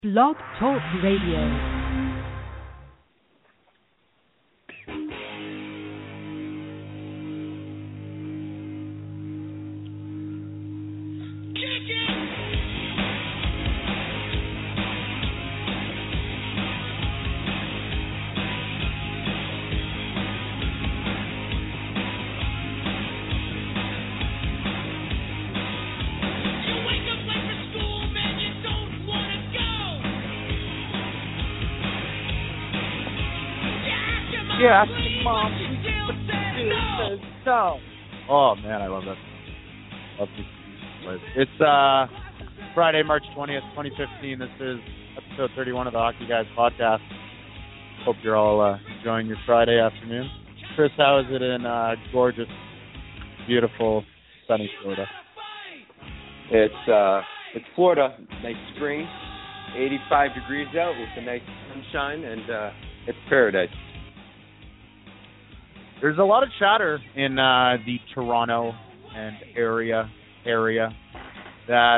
Blog Talk Radio. Yeah, Mom. So. Oh man, I love that. Love this. It's Friday, March 20th, 2015. This is episode 31 of the Hockey Guys podcast. Hope you're all enjoying your Friday afternoon. Chris, how is it in gorgeous, beautiful, sunny Florida? It's Florida. Nice spring, 85 degrees out with a nice sunshine, and it's paradise. There's a lot of chatter in the Toronto and area that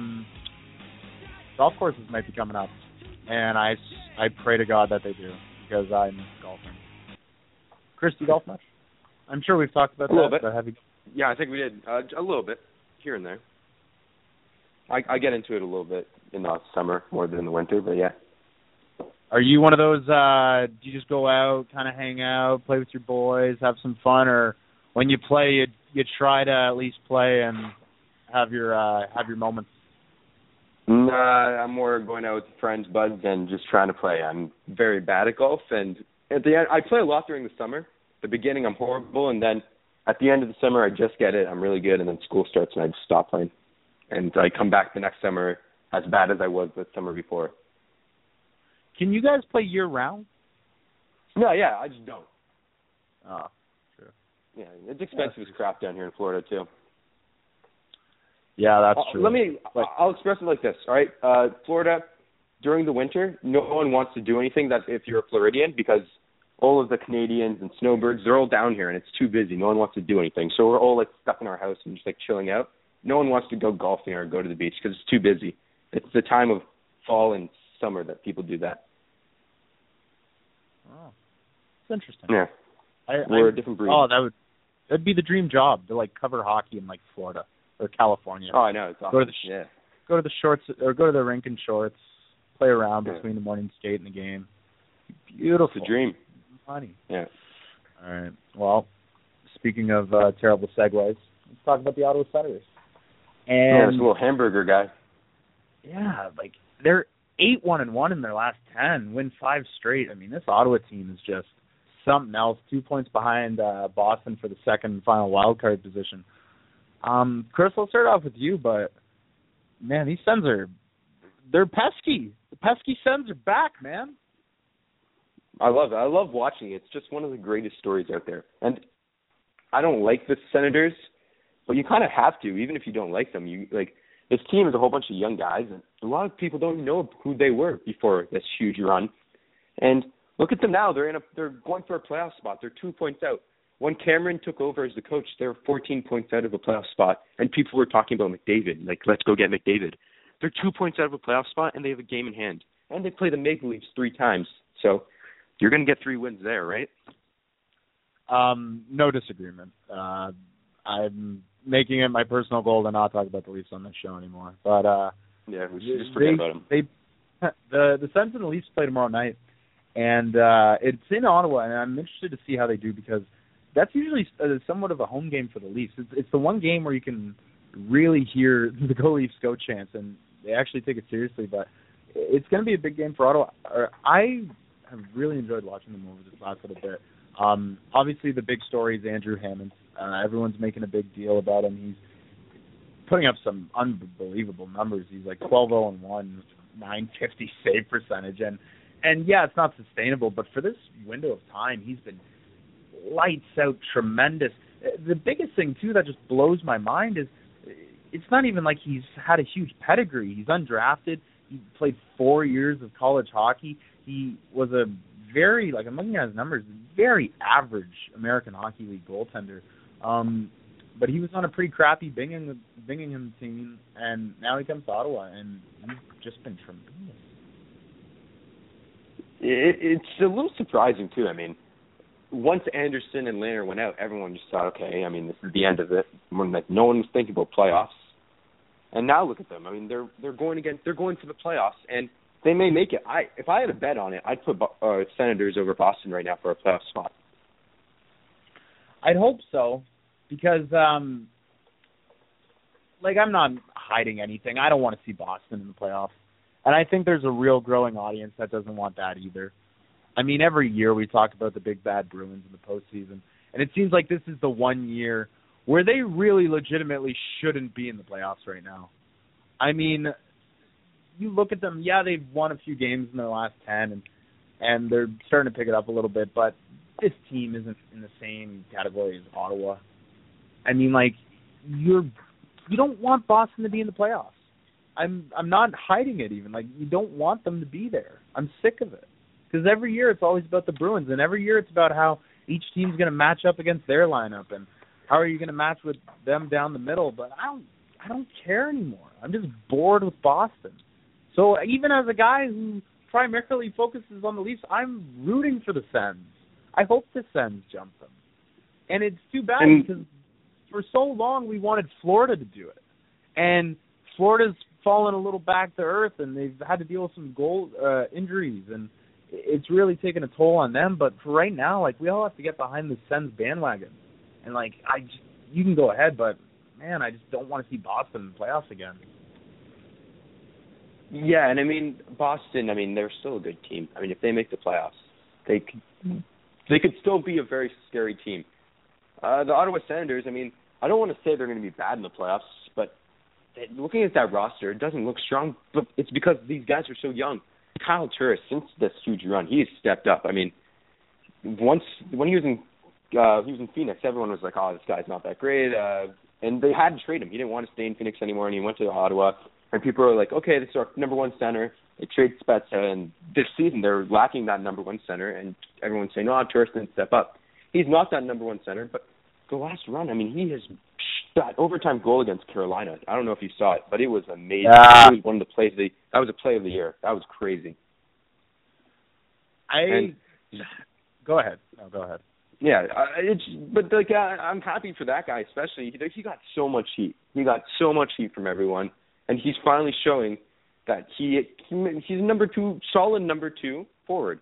golf courses might be coming up, and I pray to God that they do, because I miss golfing. Chris, do you golf much? I'm sure we've talked about a little bit. Yeah, I think we did a little bit here and there. I get into it a little bit in the summer more than in the winter, but yeah. Are you one of those, do you just go out, kind of hang out, play with your boys, have some fun, or when you play, you try to at least play and have your moments? Nah, I'm more going out with friends, buds, and just trying to play. I'm very bad at golf, and at the end, I play a lot during the summer. The beginning, I'm horrible, and then at the end of the summer, I just get it. I'm really good, and then school starts, and I just stop playing. And I come back the next summer as bad as I was the summer before. Can you guys play year-round? No, yeah, I just don't. Oh, true. Yeah, it's expensive as crap down here in Florida, too. Yeah, that's true. I'll express it like this, all right? Florida, during the winter, no one wants to do anything that if you're a Floridian, because all of the Canadians and snowbirds, they're all down here, and it's too busy. No one wants to do anything. So we're all, stuck in our house and just, chilling out. No one wants to go golfing or go to the beach because it's too busy. It's the time of fall and summer that people do that. Oh, it's interesting. Yeah, we're a different breed. Oh, that'd be the dream job to cover hockey in Florida or California. Oh, I know, it's awesome. Go to the shorts or go to the rink in shorts, play around between the morning skate and the game. Beautiful. It's a dream. Money. Yeah. All right. Well, speaking of terrible segues, let's talk about the Ottawa Senators. And this little hamburger guy. Yeah, they're 8-1-1 in their last 10, win 5 straight. I mean, this Ottawa team is just something else. 2 points behind Boston for the second and final wild card position. Chris, I'll start off with you, but man, these Sens they're pesky. The pesky Sens are back, man. I love it. I love watching it. It's just one of the greatest stories out there. And I don't like the Senators, but you kind of have to, even if you don't like them. This team is a whole bunch of young guys, and a lot of people don't even know who they were before this huge run. And look at them now. They're going for a playoff spot. They're 2 points out. When Cameron took over as the coach, they were 14 points out of a playoff spot, and people were talking about McDavid. Let's go get McDavid. They're 2 points out of a playoff spot, and they have a game in hand. And they play the Maple Leafs 3 times. So you're going to get 3 wins there, right? No disagreement. I'm making it my personal goal to not talk about the Leafs on this show anymore. But yeah, we should just forget about them. The Sens and the Leafs play tomorrow night, and it's in Ottawa, and I'm interested to see how they do, because that's usually somewhat of a home game for the Leafs. It's the one game where you can really hear the Go Leafs Go chants, and they actually take it seriously. But it's going to be a big game for Ottawa. I have really enjoyed watching them over this last little bit. Obviously, the big story is Andrew Hammond. Everyone's making a big deal about him. He's putting up some unbelievable numbers. He's 12-0-1, 950 save percentage, and yeah, it's not sustainable. But for this window of time, he's been lights out, tremendous. The biggest thing too that just blows my mind is it's not even like he's had a huge pedigree. He's undrafted. He played 4 years of college hockey. He was a very, I'm looking at his numbers, very average American Hockey League goaltender. But he was on a pretty crappy Bingham team, and now he comes to Ottawa, and he's just been tremendous. it's a little surprising too. I mean, once Anderson and Lehner went out, everyone just thought, okay, I mean, this is the end of it. When no one was thinking about playoffs, and now look at them. I mean, they're going for the playoffs, and they may make it. If I had a bet on it, I'd put Senators over Boston right now for a playoff spot. I'd hope so, because I'm not hiding anything. I don't want to see Boston in the playoffs, and I think there's a real growing audience that doesn't want that either. I mean, every year we talk about the big bad Bruins in the postseason, and it seems like this is the one year where they really legitimately shouldn't be in the playoffs right now. I mean, you look at them, yeah, they've won a few games in their last 10, and they're starting to pick it up a little bit, but this team isn't in the same category as Ottawa. I mean, you don't want Boston to be in the playoffs. I'm not hiding it even. You don't want them to be there. I'm sick of it. Because every year it's always about the Bruins, and every year it's about how each team's going to match up against their lineup, and how are you going to match with them down the middle. But I don't care anymore. I'm just bored with Boston. So even as a guy who primarily focuses on the Leafs, I'm rooting for the Sens. I hope the Sens jump them. And it's too bad because for so long we wanted Florida to do it. And Florida's fallen a little back to earth, and they've had to deal with some goal injuries, and it's really taken a toll on them. But for right now, we all have to get behind the Sens bandwagon. And, you can go ahead, but, man, I just don't want to see Boston in the playoffs again. Yeah, and I mean, Boston, they're still a good team. I mean, if they make the playoffs, they could still be a very scary team. The Ottawa Senators, I don't want to say they're going to be bad in the playoffs, but looking at that roster, it doesn't look strong, but it's because these guys are so young. Kyle Turris, since this huge run, he has stepped up. I mean, when he was in Phoenix, everyone was like, "Oh, this guy's not that great," and they had to trade him. He didn't want to stay in Phoenix anymore, and he went to Ottawa. And people are like, "Okay, this is our number one center." They trade Spezza, and this season they're lacking that number one center, and everyone's saying, "No, Turris didn't step up." He's not that number one center, but the last run, he has that overtime goal against Carolina. I don't know if you saw it, but it was amazing. Yeah. It was one of the plays. That was a play of the year. That was crazy. Go ahead. No, go ahead. Yeah, I'm happy for that guy, especially. He got so much heat. He got so much heat from everyone, and he's finally showing that he's a solid number two forward.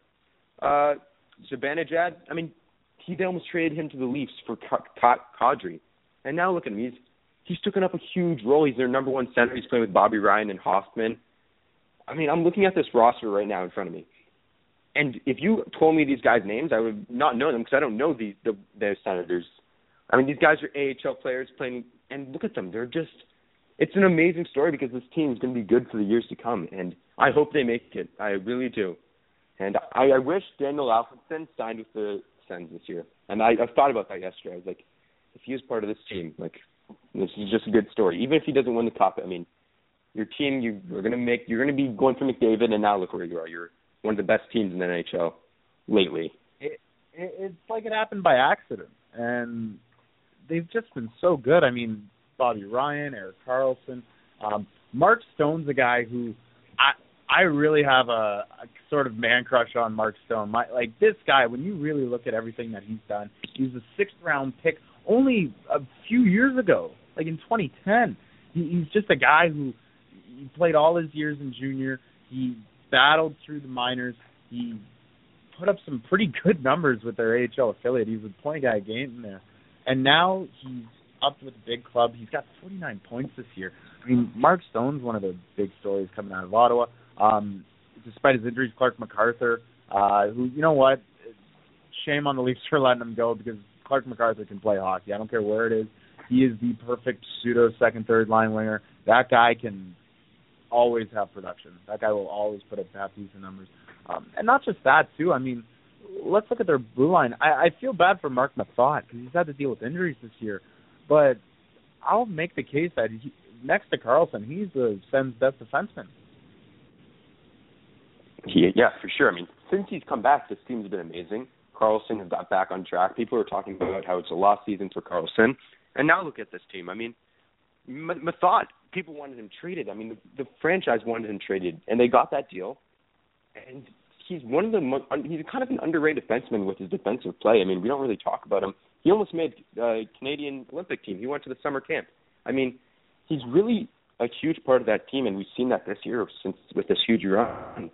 Zibanejad, they almost traded him to the Leafs for Kadri. And now look at him. He's taken up a huge role. He's their number one center. He's playing with Bobby Ryan and Hoffman. I'm looking at this roster right now in front of me. And if you told me these guys' names, I would not know them because I don't know the Senators. These guys are AHL players playing, and look at them. They're just – it's an amazing story because this team is going to be good for the years to come, and I hope they make it. I really do. And I wish Daniel Alfredsson signed with the Sens this year. And I thought about that yesterday. I was like, if he was part of this team, this is just a good story. Even if he doesn't win the cup, your team, you're going to be going for McDavid, and now look where you are. You're one of the best teams in the NHL lately. It's like it happened by accident, and they've just been so good. Bobby Ryan, Erik Karlsson, Mark Stone's a guy who I really have a sort of man crush on. Mark Stone. This guy, when you really look at everything that he's done, he was a 6th round pick only a few years ago, in 2010. He's just a guy who he played all his years in junior. He battled through the minors. He put up some pretty good numbers with their AHL affiliate. He was a point guy a game there. And now he's up with a big club. He's got 49 points this year. Mark Stone's one of the big stories coming out of Ottawa. Despite his injuries, Clark MacArthur, who, you know what, shame on the Leafs for letting him go because Clark MacArthur can play hockey. I don't care where it is. He is the perfect pseudo second, third line winger. That guy can always have production. That guy will always put up half-decent numbers. And not just that, too. Let's look at their blue line. I feel bad for Mark Methot because he's had to deal with injuries this year. But I'll make the case that next to Karlsson, he's the Sens' best defenseman. Yeah, for sure. Since he's come back, this team's been amazing. Karlsson has got back on track. People are talking about how it's a lost season for Karlsson. And now look at this team. Methot, people wanted him traded. The franchise wanted him traded, and they got that deal. And he's one of the he's kind of an underrated defenseman with his defensive play. I mean, we don't really talk about him. He almost made Canadian Olympic team. He went to the summer camp. I mean, he's really a huge part of that team, and we've seen that this year since with this huge run.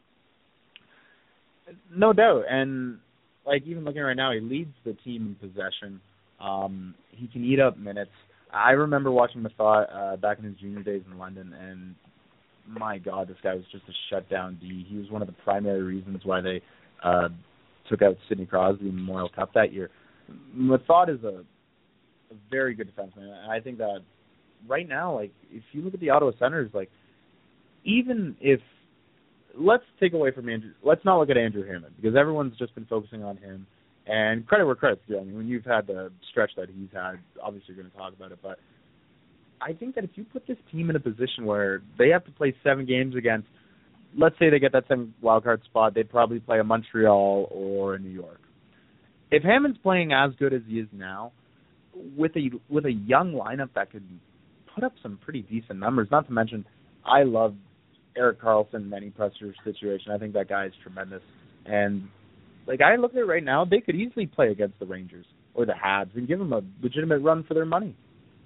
No doubt, and like even looking right now, he leads the team in possession. He can eat up minutes. I remember watching Methot back in his junior days in London, and my God, this guy was just a shutdown D. He was one of the primary reasons why they took out Sidney Crosby in the Memorial Cup that year. Methot is a very good defenseman, and I think that right now, like, if you look at the Ottawa Senators, like, even if, let's take away from Andrew, let's not look at Andrew Hammond, because everyone's just been focusing on him, and credit where credit's due. I mean, when you've had the stretch that he's had, obviously you're going to talk about it, but I think that if you put this team in a position where they have to play 7 games against, let's say they get that 7th wildcard spot, they'd probably play a Montreal or a New York. If Hammond's playing as good as he is now, with a young lineup that could put up some pretty decent numbers, not to mention I love Erik Karlsson in any pressure situation. I think that guy is tremendous. And, like, I look at it right now, they could easily play against the Rangers or the Habs and give them a legitimate run for their money.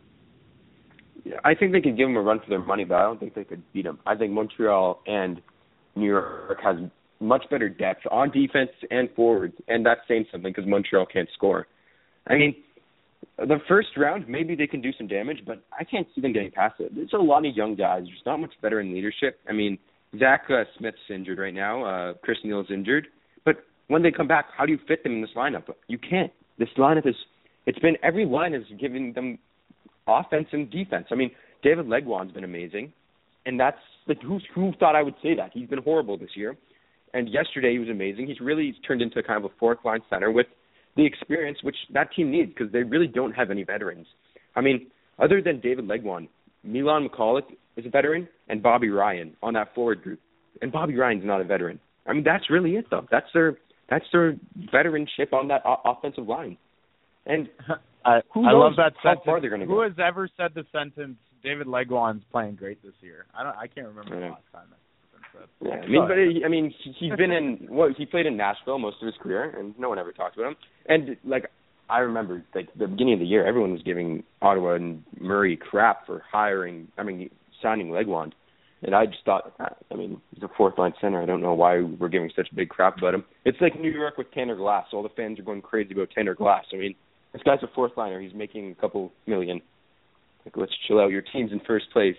Yeah, I think they could give them a run for their money, but I don't think they could beat them. I think Montreal and New York has much better depth on defense and forwards, and that's saying something because Montreal can't score. I mean, the first round, maybe they can do some damage, but I can't see them getting past it. There's a lot of young guys. There's not much better in leadership. I mean, Zach Smith's injured right now. Chris Neal's injured. But when they come back, how do you fit them in this lineup? You can't. This lineup it's been, every line is giving them offense and defense. I mean, David Legwand's been amazing, and that's, like, who thought I would say that? He's been horrible this year. And yesterday he was amazing. He's really turned into kind of a fourth-line center with the experience which that team needs because they really don't have any veterans. I mean, other than David Legwand, Milan McCulloch is a veteran and Bobby Ryan on that forward group. And Bobby Ryan's not a veteran. I mean, that's really it, though. That's their veteranship on that offensive line. And I love that sentence. Far they're going to go. Who has ever said the sentence, David Legwand's playing great this year? I can't remember the last time that's been said. Yeah, he's been in he played in Nashville most of his career, and no one ever talked about him. And like I remember, like the beginning of the year, everyone was giving Ottawa and Murray crap for signing Legwand, and I just thought, he's a fourth-line center. I don't know why we're giving such big crap about him. It's like New York with Tanner Glass. All the fans are going crazy about Tanner Glass. I mean, this guy's a fourth-liner. He's making a couple million. Like, let's chill out. Your team's in first place.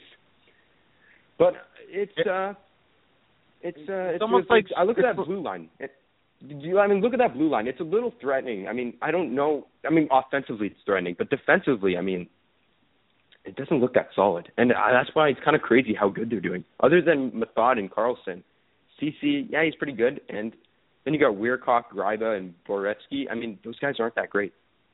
But it's almost like I look at that blue line. Look at that blue line. It's a little threatening. I mean, I don't know. I mean, offensively it's threatening, but defensively, I mean, it doesn't look that solid. And that's why it's kind of crazy how good they're doing. Other than Methot and Karlsson, CC, yeah, he's pretty good. And then you got Weircock, Greiba, and Boretsky. I mean, those guys aren't that great.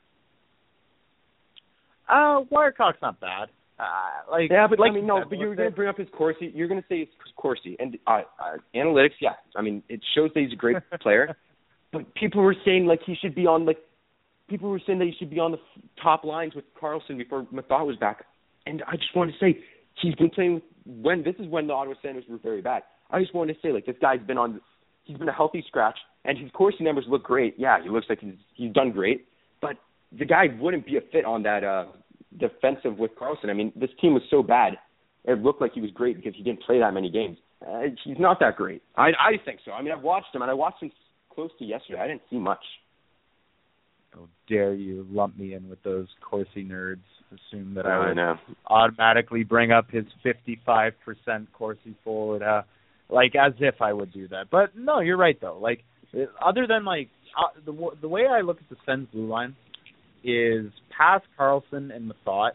Weircock's not bad. But you're going to bring up his Corsi. You're going to say it's Corsi. And analytics, yeah. I mean, it shows that he's a great player. But people were saying, like, he should be on, like, people were saying that he should be on the top lines with Karlsson before Methot was back. And I just want to say, he's been playing this is when the Ottawa Senators were very bad. I just wanted to say, like, this guy's been he's been a healthy scratch, and his Corsi numbers look great. Yeah, he looks like he's done great. But the guy wouldn't be a fit on that defensive with Karlsson. I mean, this team was so bad, it looked like he was great because he didn't play that many games. He's not that great. I think so. I mean, I've watched him, and I watched him close to yesterday. I didn't see much. How dare you lump me in with those Corsi nerds, assume that I would know. Automatically bring up his 55% Corsi forward, like as if I would do that. But no, you're right, though. Like, other than, like, the way I look at the Sens blue line is past Karlsson and Methot,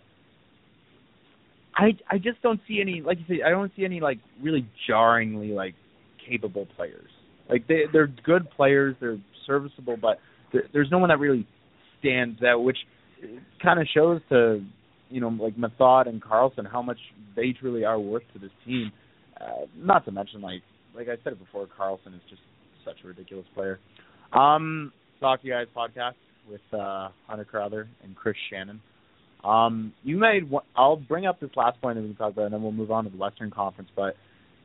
I just don't see any, like you say, I don't see any, like, really jarringly, like, capable players. Like, they're good players, they're serviceable, but there's no one that really stands out, which kind of shows to, like Methot and Karlsson how much they truly are worth to this team. Not to mention, like I said it before, Karlsson is just such a ridiculous player. Talk to You Guys podcast with Hunter Crowther and Chris Shannon. I'll bring up this last point that we can talk about, and then we'll move on to the Western Conference. But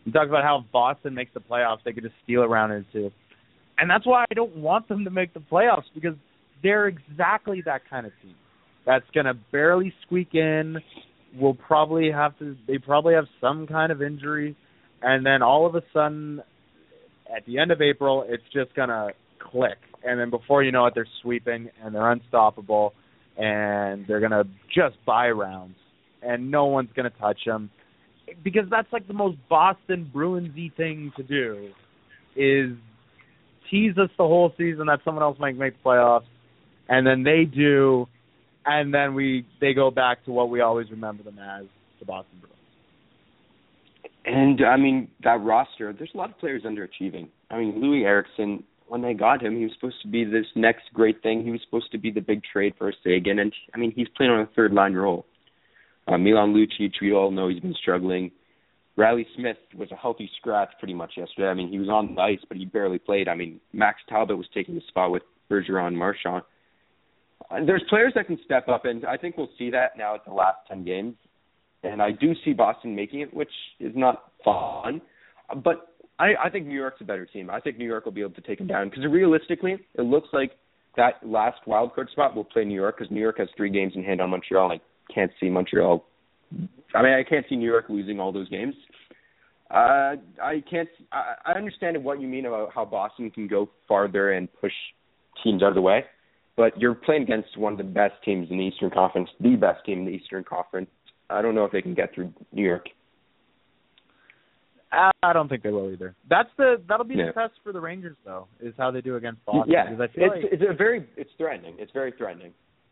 You talk about how if Boston makes the playoffs, they could just steal a round or two. And that's why I don't want them to make the playoffs, because they're exactly that kind of team that's going to barely squeak in. They probably have some kind of injury, and then all of a sudden, at the end of April, it's just going to click. And then before you know it, they're sweeping, and they're unstoppable, and they're going to just buy rounds, and no one's going to touch them. Because that's like the most Boston Bruins-y thing to do, is tease us the whole season that someone else might make the playoffs, and then they do, and then they go back to what we always remember them as, the Boston Bruins. And, I mean, that roster, there's a lot of players underachieving. I mean, Louis Eriksson, when they got him, he was supposed to be this next great thing. He was supposed to be the big trade for Sagan, and, I mean, he's playing on a third-line role. Milan Lucic, we all know he's been struggling. Riley Smith was a healthy scratch pretty much yesterday. I mean, he was on the ice, but he barely played. I mean, Max Talbot was taking the spot with Bergeron and Marchand. There's players that can step up, and I think we'll see that now at the last 10 games. And I do see Boston making it, which is not fun. But I think New York's a better team. I think New York will be able to take them down, because realistically, it looks like that last wild card spot will play New York, because New York has 3 games in hand on Montreal, and I can't see Montreal. I mean, I can't see New York losing all those games. I understand what you mean about how Boston can go farther and push teams out of the way, but you're playing against one of the best teams in the Eastern Conference, the best team in the Eastern Conference. I don't know if they can get through New York. I don't think they will either. That'll be the test for the Rangers, though, is how they do against Boston. Yeah, I feel it's threatening. It's very threatening.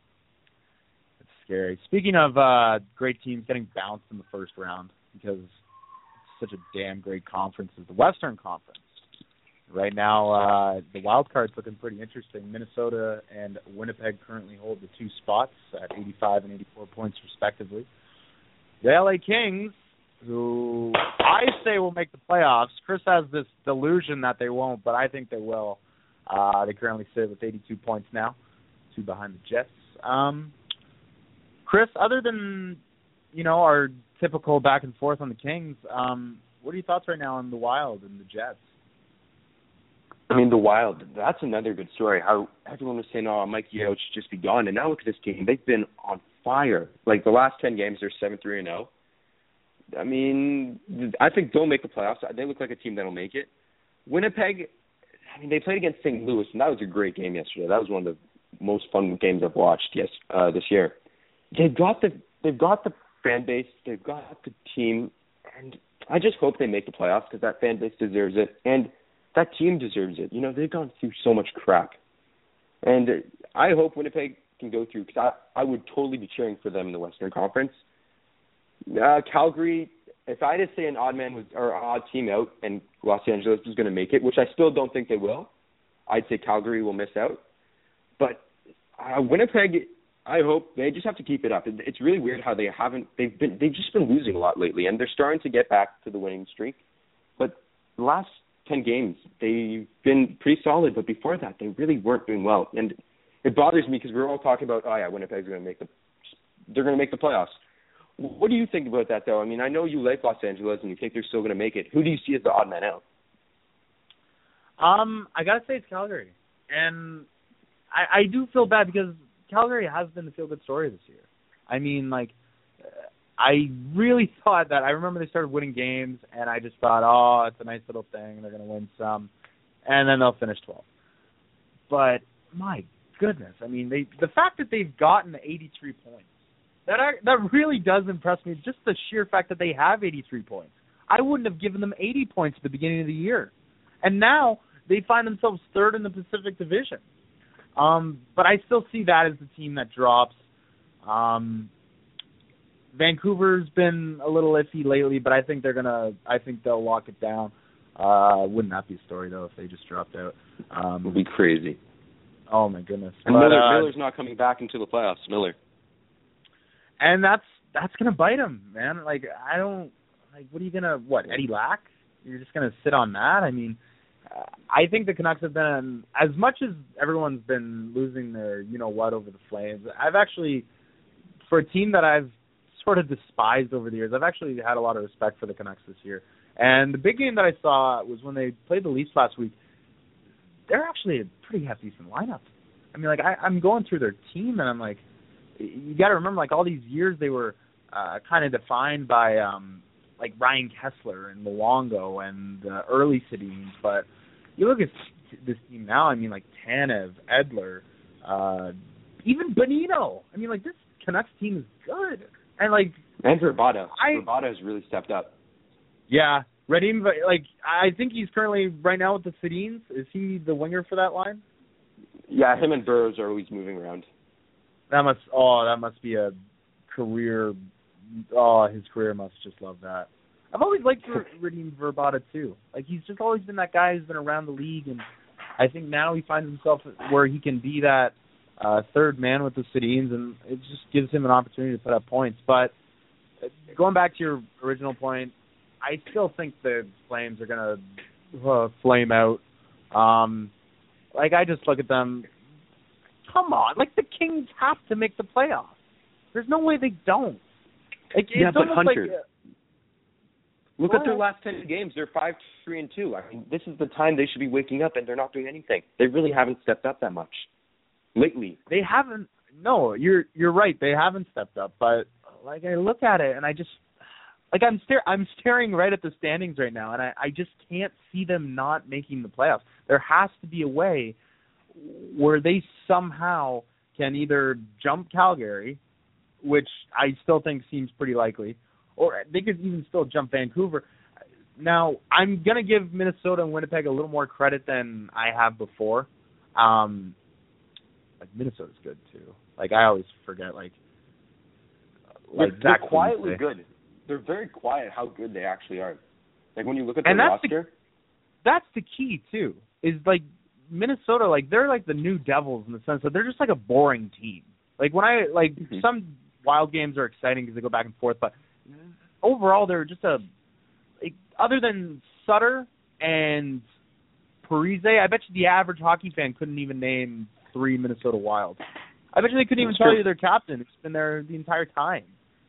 It's scary. Speaking of great teams getting bounced in the first round, because it's such a damn great conference, is the Western Conference. Right now, the wild card's looking pretty interesting. Minnesota and Winnipeg currently hold the 2 spots at 85 and 84 points respectively. The LA Kings, who I say will make the playoffs. Chris has this delusion that they won't, but I think they will. They currently sit with 82 points now, 2 behind the Jets. Chris, other than, our typical back and forth on the Kings, what are your thoughts right now on the Wild and the Jets? I mean, the Wild, that's another good story. How everyone was saying, Mike Yeo should just be gone. And now look at this team. They've been on fire. Like, the last 10 games, they're 7-3-0. I mean, I think they'll make the playoffs. They look like a team that'll make it. Winnipeg, I mean, they played against St. Louis, and that was a great game yesterday. That was one of the most fun games I've watched this year. They've got the fan base. They've got the team. And I just hope they make the playoffs, because that fan base deserves it. And that team deserves it. They've gone through so much crap. And I hope Winnipeg can go through, because I would totally be cheering for them in the Western Conference. Calgary, if I had to say an odd team out and Los Angeles is going to make it, which I still don't think they will, I'd say Calgary will miss out. But Winnipeg, I hope they just have to keep it up. It's really weird how they've just been losing a lot lately, and they're starting to get back to the winning streak. But the last 10 games, they've been pretty solid, but before that, they really weren't doing well. And it bothers me, because we're all talking about, Winnipeg's going to make they're going to make the playoffs. What do you think about that, though? I mean, I know you like Los Angeles and you think they're still going to make it. Who do you see as the odd man out? I got to say it's Calgary. And I do feel bad, because Calgary has been the feel-good story this year. I mean, I really thought that. I remember they started winning games, and I just thought, it's a nice little thing. They're going to win some. And then they'll finish 12th. But, my goodness, I mean, the fact that they've gotten 83 points, that really does impress me, just the sheer fact that they have 83 points. I wouldn't have given them 80 points at the beginning of the year. And now they find themselves 3rd in the Pacific Division. But I still see that as the team that drops. Vancouver's been a little iffy lately, but I think they'll lock it down. Wouldn't that be a story, though, if they just dropped out? It would be crazy. Oh, my goodness. And Miller's not coming back into the playoffs, Miller. And that's going to bite him, man. What are you going to, Eddie Lack? You're just going to sit on that? I mean, I think the Canucks have been, as much as everyone's been losing their you-know-what over the Flames, I've actually, for a team that I've sort of despised over the years, I've actually had a lot of respect for the Canucks this year. And the big game that I saw was when they played the Leafs last week. They're actually a pretty half-decent lineup. I mean, like, I'm going through their team, and I'm like, you got to remember, like, all these years they were kind of defined by, like, Ryan Kessler and Luongo and early Sedins. But you look at this team now, I mean, like, Tanev, Edler, even Bonino. I mean, like, this Canucks team is good. And, like... And Vrbata. Vrbata has really stepped up. Yeah. Radim, like, I think he's currently, right now, with the Sedins. Is he the winger for that line? Yeah, him and Burrows are always moving around. That must be a career. Oh, his career must just love that. I've always liked Radim Vrbata too. Like, he's just always been that guy who's been around the league, and I think now he finds himself where he can be that third man with the Sedins, and it just gives him an opportunity to put up points. But going back to your original point, I still think the Flames are going to flame out. Like, I just look at them. Come on. Like, the Kings have to make the playoffs. There's no way they don't. Like, yeah, it's but Hunter, like, look at their last 10 games. They're 5-3-2. I mean, this is the time they should be waking up, and they're not doing anything. They really haven't stepped up that much lately. They haven't. No, you're right. They haven't stepped up. But, like, I look at it, and I just... Like, I'm staring right at the standings right now, and I just can't see them not making the playoffs. There has to be a way where they somehow can either jump Calgary, which I still think seems pretty likely, or they could even still jump Vancouver. Now, I'm going to give Minnesota and Winnipeg a little more credit than I have before. Like, Minnesota's good, too. Like, I always forget, they're quietly good. They're very quiet how good they actually are. Like, when you look at their roster. That's the key, too, is, like, Minnesota, like, they're like the new Devils in the sense that they're just like a boring team. Like, when some Wild games are exciting because they go back and forth, but overall they're just other than Sutter and Parise, I bet you the average hockey fan couldn't even name 3 Minnesota Wilds. I bet you they couldn't even tell you their captain who's been there the entire time.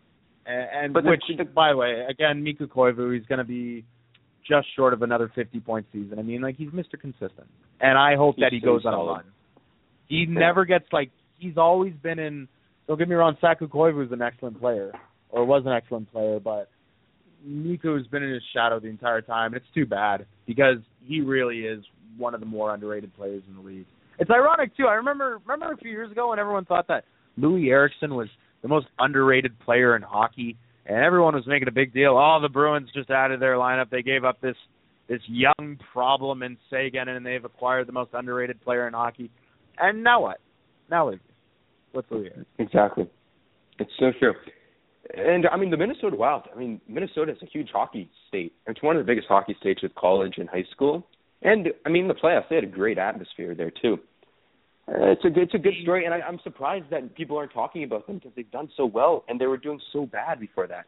By the way, again, Mikko Koivu, he's going to be just short of another 50-point season. I mean, like, he's Mr. Consistent. And I hope that he goes on a run. He never gets, like, he's always been in, don't get me wrong, Saku Koivu is an excellent player, or was an excellent player, but Mikko's been in his shadow the entire time. It's too bad, because he really is one of the more underrated players in the league. It's ironic, too. I remember a few years ago when everyone thought that Louis Eriksson was the most underrated player in hockey, and everyone was making a big deal. Oh, the Bruins just added their lineup. They gave up this young problem in Sagan, and they've acquired the most underrated player in hockey. And now what? What's Louis Eriksson? Exactly. It's so true. And, I mean, the Minnesota Wild, Minnesota is a huge hockey state. It's one of the biggest hockey states with college and high school. And, I mean, the playoffs, they had a great atmosphere there, too. It's a good story, and I'm surprised that people aren't talking about them because they've done so well, and they were doing so bad before that.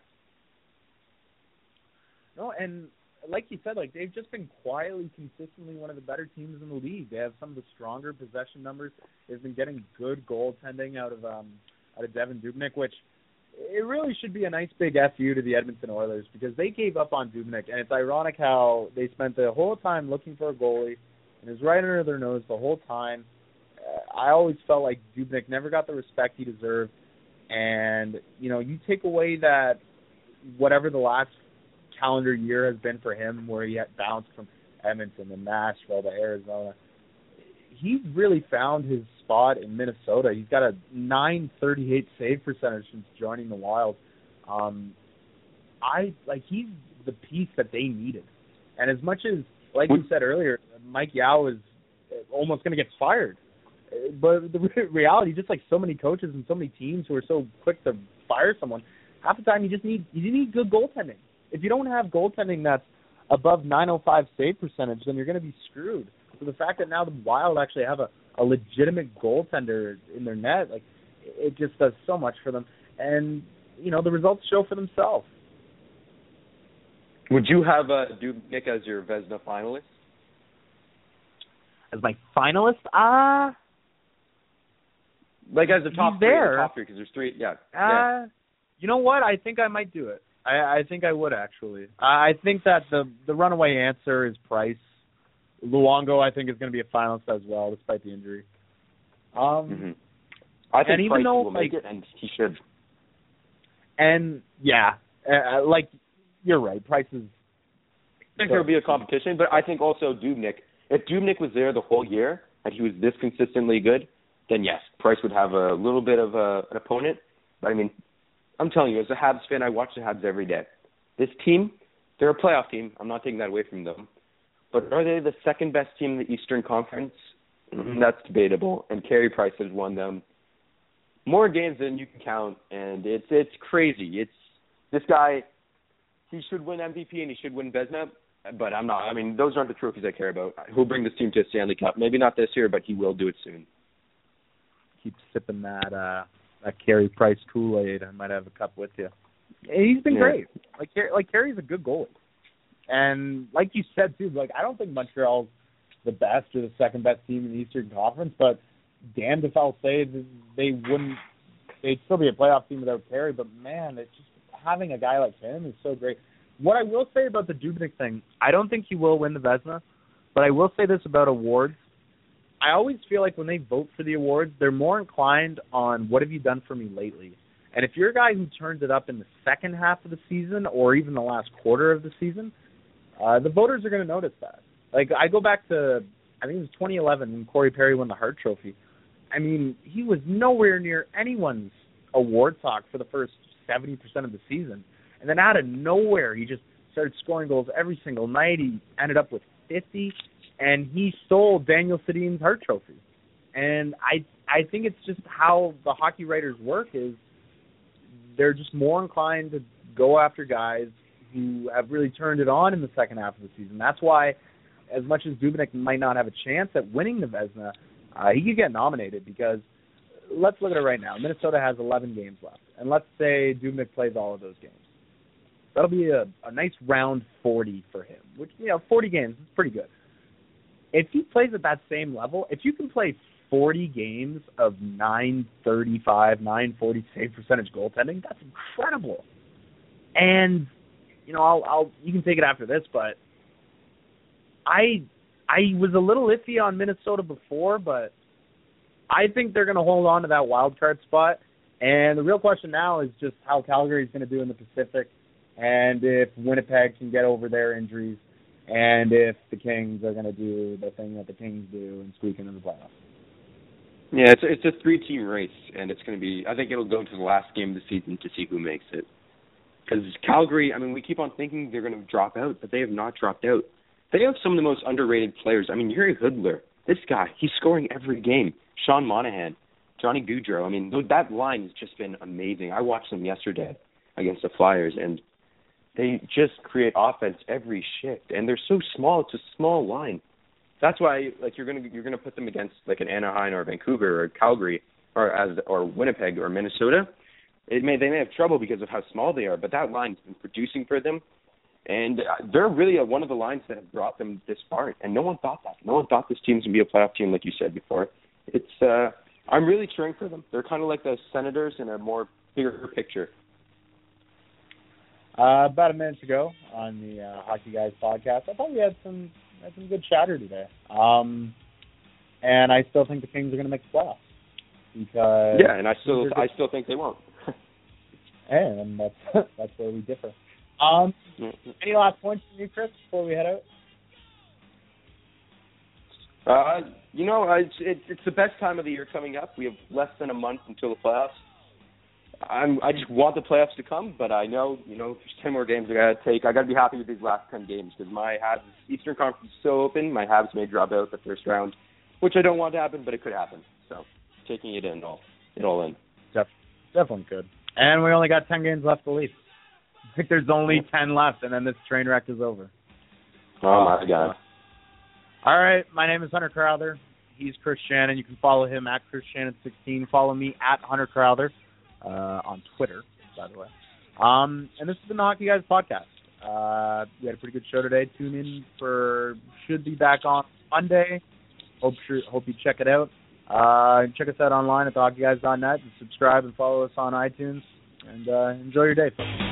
No, and like you said, like, they've just been quietly, consistently one of the better teams in the league. They have some of the stronger possession numbers. They've been getting good goaltending out of Devan Dubnyk, which it really should be a nice big FU to the Edmonton Oilers because they gave up on Dubnyk, and it's ironic how they spent the whole time looking for a goalie, and it was right under their nose the whole time. I always felt like Dubnyk never got the respect he deserved, and, you know, you take away that whatever the last calendar year has been for him where he had bounced from Edmonton to Nashville to Arizona, he's really found his spot in Minnesota. He's got a .938 save percentage since joining the Wild. He's the piece that they needed. And as much as, like you said earlier, Mike Yao is almost going to get fired. But the reality, just like so many coaches and so many teams who are so quick to fire someone, half the time you need good goaltending. If you don't have goaltending that's above .905 save percentage, then you're going to be screwed. So the fact that now the Wild actually have a legitimate goaltender in their net, like, it just does so much for them. And, you know, the results show for themselves. Would you have Dubnyk as your Vezina finalist? As my finalist? Like as the top three, there. the top three, because there's three, yeah. You know what? I think I might do it. I think I would, actually. I think that the runaway answer is Price. Luongo, I think, is going to be a finalist as well, despite the injury. I think Price will make it, and he should. And, yeah, you're right. Price is... I think there will be a competition, but I think also Dubnyk. If Dubnyk was there the whole year and he was this consistently good, then yes, Price would have a little bit of an opponent. But, I mean, I'm telling you, as a Habs fan, I watch the Habs every day. This team, they're a playoff team. I'm not taking that away from them. But are they the second best team in the Eastern Conference? That's debatable. And Carey Price has won them more games than you can count, and it's crazy. This guy, he should win MVP and he should win Vezina, but I'm not. I mean, those aren't the trophies I care about. He'll bring this team to a Stanley Cup. Maybe not this year, but he will do it soon. Keep sipping that Carey Price Kool-Aid. I might have a cup with you. He's been great. Like Carey's a good goalie. And like you said, too, I don't think Montreal's the best or the second best team in the Eastern Conference, but damned if I'll say that they'd still be a playoff team without Carey, but man, it's just having a guy like him is so great. What I will say about the Dubnyk thing, I don't think he will win the Vezina, but I will say this about awards. I always feel like when they vote for the awards, they're more inclined on what have you done for me lately. And if you're a guy who turns it up in the second half of the season or even the last quarter of the season, the voters are going to notice that. I go back to, I think it was 2011 when Corey Perry won the Hart Trophy. I mean, he was nowhere near anyone's award talk for the first 70% of the season. And then out of nowhere, he just started scoring goals every single night. He ended up with 50, and he stole Daniel Sedin's Hart Trophy. And I think it's just how the hockey writers work is they're just more inclined to go after guys who have really turned it on in the second half of the season. That's why, as much as Dubnyk might not have a chance at winning the Vezina, he could get nominated because let's look at it right now. Minnesota has 11 games left, and let's say Dubnyk plays all of those games. That'll be a nice round 40 for him, which, 40 games is pretty good. If he plays at that same level, if you can play 40 games of 935, 940 save percentage goaltending, that's incredible. And, you can take it after this, but I was a little iffy on Minnesota before, but I think they're going to hold on to that wild card spot. And the real question now is just how Calgary is going to do in the Pacific, and if Winnipeg can get over their injuries, and if the Kings are going to do the thing that the Kings do and squeak into the playoffs. Yeah, it's a 3-team race, and it's going to be. I think it'll go to the last game of the season to see who makes it. Because Calgary, I mean, we keep on thinking they're going to drop out, but they have not dropped out. They have some of the most underrated players. I mean, Yuri Hudler, this guy, he's scoring every game. Sean Monahan, Johnny Gaudreau. I mean, that line has just been amazing. I watched them yesterday against the Flyers, and they just create offense every shift. And they're so small; it's a small line. That's why, you're gonna put them against an Anaheim or Vancouver or Calgary or Winnipeg or Minnesota. They may have trouble because of how small they are, but that line's been producing for them. And they're really one of the lines that have brought them this far. And no one thought that. No one thought this team's going to be a playoff team, like you said before. I'm really cheering for them. They're kind of like the Senators in a more bigger picture. About a minute to go on the Hockey Guys podcast. I thought we had some good chatter today. And I still think the Kings are going to make the playoffs. Because yeah, and I still think they won't. And that's where we differ. Any last points from you, Chris, before we head out? It's the best time of the year coming up. We have less than a month until the playoffs. I just want the playoffs to come, but I know, there's 10 more games I got to take. I got to be happy with these last 10 games because my Habs Eastern Conference is so open. My Habs may drop out the first round, which I don't want to happen, but it could happen. So taking it all in. Definitely could. And we only got 10 games left to leave. I think there's only 10 left, and then this train wreck is over. Oh, my God. All right, my name is Hunter Crowther. He's Chris Shannon. You can follow him at Chris Shannon16. Follow me at Hunter Crowther on Twitter, by the way. And this has been the Hockey Guys podcast. We had a pretty good show today. Tune in should be back on Monday. Hope you check it out. Check us out online at thehockeyguys.net and subscribe and follow us on iTunes. And enjoy your day, folks.